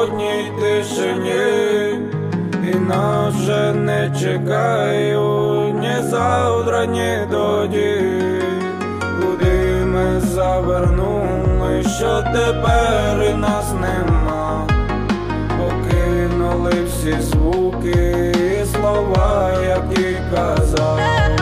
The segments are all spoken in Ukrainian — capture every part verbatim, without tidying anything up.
холодній тишині, і нас вже не чекають ні завтра, ні тоді. Куди ми завернули, що тепер і нас нема. Покинули всі звуки і слова, які казав.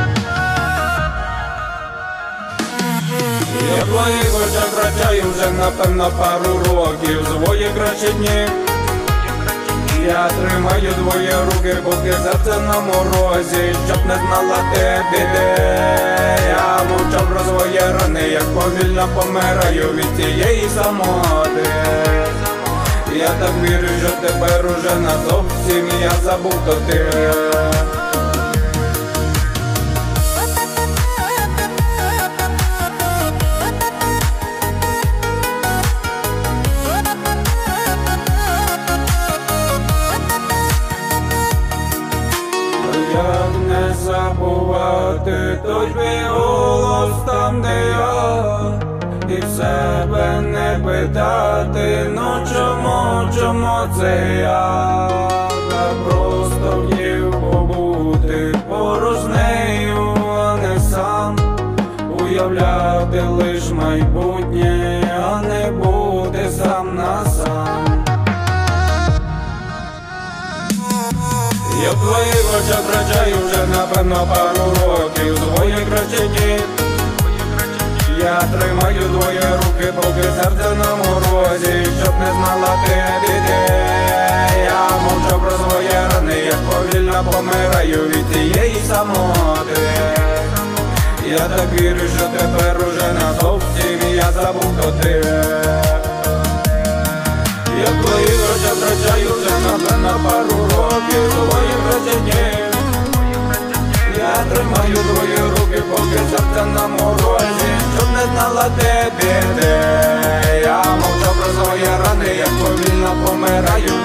Я в твоїх очах втрачаю вже напевно пару років свої кращі дні. Я тримаю твої руки, поки серце на морозі, щоб не знала ти біди. Я мовчав про свої рани, як повільно помираю від цієї самоти. Я так вірю, що тепер уже назовсім я забув, хто ти. Як не забувати той твій голос там, де я, і в себе не питати, ну чому, чому це я? Та просто хотів побути поруч з нею, а не сам, уявляти лиш майбутнє, а не бути сам на сам. Я в твоїх очах втрачаю вже напевно пару років свої кращі дні. Я тримаю твої руки, поки серце на морозі, щоб не знала ти біди. Я мовчу про свої рани, як повільно помираю від цієї самоти. Я так вірю, що тепер уже назовсім я забув, хто ти. Я в твоїх очах втрачаю вже напевно пару років свої кращі дні. Я тримаю твої руки, поки серце на морозі, щоб не знала ти біди. Я мовчав про свої рани, як повільно помираю